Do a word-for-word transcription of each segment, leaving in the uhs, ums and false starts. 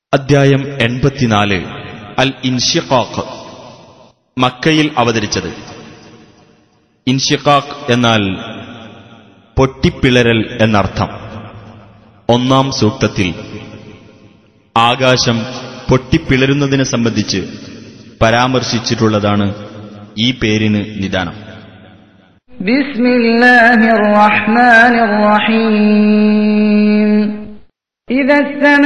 അദ്ധ്യായം എൺപത്തിനാല്. അൽ ഇൻഷിഖാഖ്. മക്കയിൽ അവതരിച്ചത്. ഇൻഷിഖാഖ് എന്നാൽ പൊട്ടിപ്പിളരൽ എന്നർത്ഥം. ഒന്നാം സൂക്തത്തിൽ ആകാശം പൊട്ടിപ്പിളരുന്നതിനെ സംബന്ധിച്ച് പരാമർശിച്ചിട്ടുള്ളതാണ് ഈ പേരിന് നിദാനം. ബിസ്മില്ലാഹിർ റഹ്മാനിർ റഹീം. ഇദാ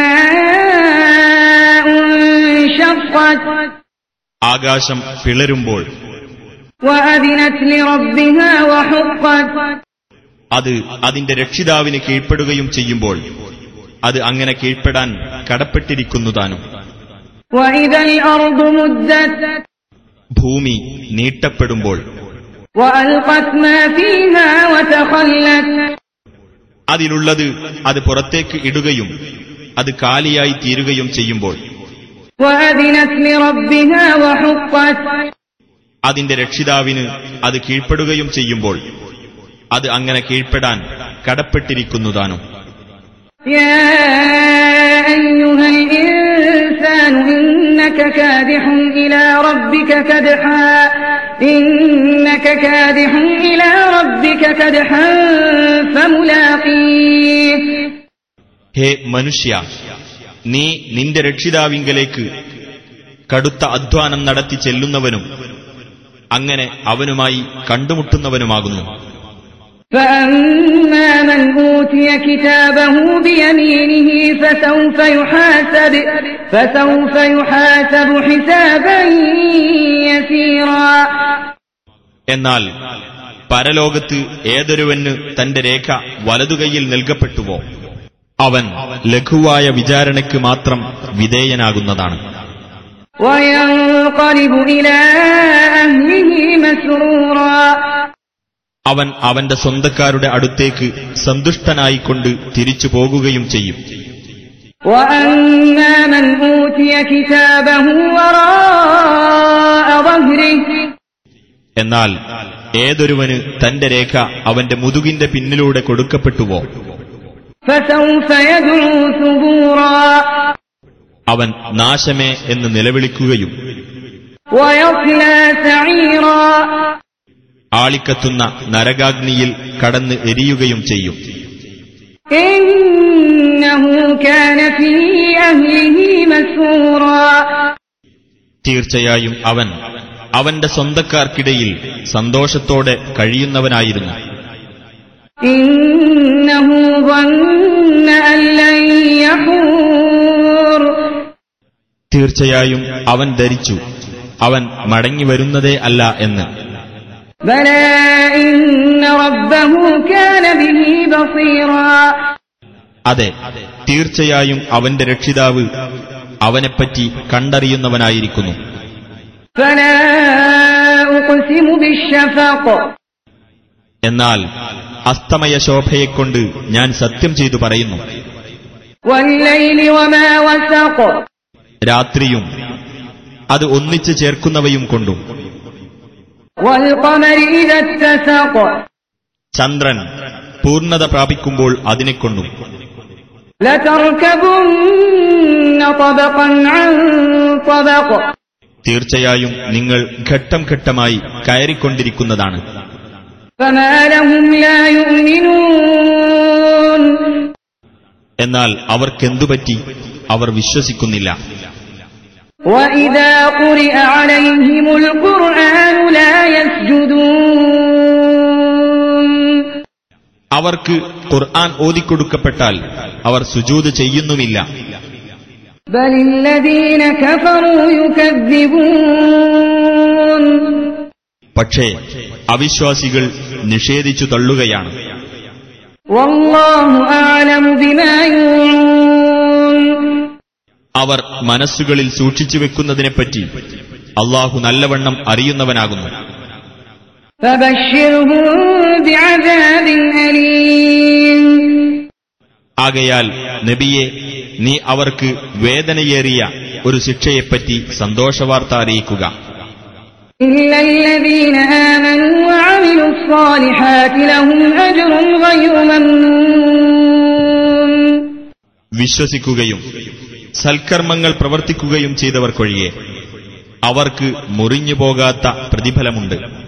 അസ്സമാഉ ഇൻശഖ്ഖത്. ആകാശം പിളരുമ്പോൾ. വഅദിനത് ലിറബ്ബിഹാ വഹുഖ്ഖത്. അത് അതിന്റെ രക്ഷിതാവിന് കീഴ്പ്പെടുകയും ചെയ്യുമ്പോൾ അത് അങ്ങനെ കീഴ്പ്പെടാൻ കടപ്പെട്ടിരിക്കുന്നതാനും. വഇദൽ അർദു മുദ്ദത്. ഭൂമി നീട്ടപ്പെടുമ്പോൾ. വഅൽഖത് മാ ഫീഹാ വതഖല്ലത്. അതിലുള്ളത് അത് പുറത്തേക്ക് ഇടുകയും അത് കാലിയായി തീരുകയും ചെയ്യുമ്പോൾ. വഅദിനത് ലിറബ്ബിഹാ വഹുഖ്ഖത്. അതിന്റെ രക്ഷിതാവിന് അത് കീഴ്പ്പെടുകയും ചെയ്യുമ്പോൾ അത് അങ്ങനെ കീഴ്പ്പെടാൻ കടപ്പെട്ടിരിക്കുന്നതാനും. യാ അയ്യുഹൽ ഇൻസാനു ഇന്നക കാദിഹുൻ ഇലാ റബ്ബിക കദ്ഹാ ഇന്നക കാദിഹുൻ ഇലാ റബ്ബിക കദ്ഹാൻ ഫമുലാഖീഹ്. ഹേ മനുഷ്യ, നീ നിന്റെ രക്ഷിതാവിങ്കലേക്ക് കടുത്ത അധ്വാനം നടത്തി ചെല്ലുന്നവനും അങ്ങനെ അവനുമായി കണ്ടുമുട്ടുന്നവനുമാകുന്നു. فأما من أوتي كتابه بيمينه فسوف يحاسب فسوف يحاسب حسابا يسيرا. എന്നാൽ പരലോകത്ത് ഏതൊരുവന് തന്റെ രേഖ വലതുകൈയിൽ നൽകപ്പെട്ടുവോ അവൻ ലഘുവായ വിചാരണയ്ക്ക് മാത്രം വിധേയനാകുന്നതാണ്. وينقلب إلى أهله مسرورا. അവൻ അവന്റെ സ്വന്തക്കാരുടെ അടുത്തേക്ക് സന്തുഷ്ടനായിക്കൊണ്ട് തിരിച്ചു പോകുകയും ചെയ്യും. وأما من أوتي كتابه وراء ظهره. എന്നാൽ ഏതൊരുവന് തന്റെ രേഖ അവന്റെ മുതുകിന്റെ പിന്നിലൂടെ കൊടുക്കപ്പെട്ടുവോ فسوف يدعو ثبورا. അവൻ നാശമേ എന്ന് നിലവിളിക്കുകയും ويصلى سعيرا. ആളിക്കത്തുന്ന നരകാഗ്നിയിൽ കടന്ന് എരിയുകയും ചെയ്യും. إنه كان في أهله مسرورا. തീർച്ചയായും അവൻ അവന്റെ സ്വന്തക്കാർക്കിടയിൽ സന്തോഷത്തോടെ കഴിയുന്നവനായിരുന്നു. إنه ظن أن لن يحور. തീർച്ചയായും അവൻ ധരിച്ചു അവൻ മടങ്ങി വരുന്നതേ അല്ല എന്ന്. بلى إن ربه كان به بصيرا. അതെ, തീർച്ചയായും അവന്റെ രക്ഷിതാവ് അവനെപ്പറ്റി കണ്ടറിയുന്നവനായിരിക്കുന്നു. فلا أقسم بالشفق. എന്നാൽ അസ്തമയ ശോഭയെക്കൊണ്ട് ഞാൻ സത്യം ചെയ്തു പറയുന്നു. والليل وما وسق. രാത്രിയും അത് ഒന്നിച്ചു ചേർക്കുന്നവയും കൊണ്ടും. والقمر إذا اتسق. ചന്ദ്രൻ പൂർണ്ണത പ്രാപിക്കുമ്പോൾ അതിനെക്കൊണ്ടും. لتركبن طبقا عن طبق. തീർച്ചയായും നിങ്ങൾ ഘട്ടം ഘട്ടമായി കയറിക്കൊണ്ടിരിക്കുന്നതാണ്. فما لهم لا يؤمنون. എന്നാൽ അവർക്കെന്തുപറ്റി? അവർ വിശ്വസിക്കുന്നില്ല. وإذا قرئ عليهم القرآن لا يسجدون. അവർക്ക് ഖുർആൻ ഓതിക്കൊടുക്കപ്പെട്ടാൽ അവർ സുജൂദ് ചെയ്യുന്നുമില്ല. بل الذين كفروا يكذبون. പക്ഷേ അവിശ്വാസികൾ നിഷേധിച്ചു തള്ളുകയാണ്. والله أعلم بما يوعون. അവർ മനസ്സുകളിൽ സൂക്ഷിച്ചു വെക്കുന്നതിനെപ്പറ്റി അള്ളാഹു നല്ലവണ്ണം അറിയുന്നവനാകുന്നു. فبشرهم بعذاب أليم. ആകയാൽ നബിയെ, നീ അവർക്ക് വേദനയേറിയ ഒരു ശിക്ഷയെപ്പറ്റി സന്തോഷവാർത്ത അറിയിക്കുക. إلا الذين آمنوا وعملوا الصالحات لهم أجر غير ممنون. വിശ്വസിക്കുകയും സൽക്കർമ്മങ്ങൾ പ്രവർത്തിക്കുകയും ചെയ്തവർക്കൊഴികെ അവർക്ക് മുറിഞ്ഞുപോകാത്ത പ്രതിഫലമുണ്ട്.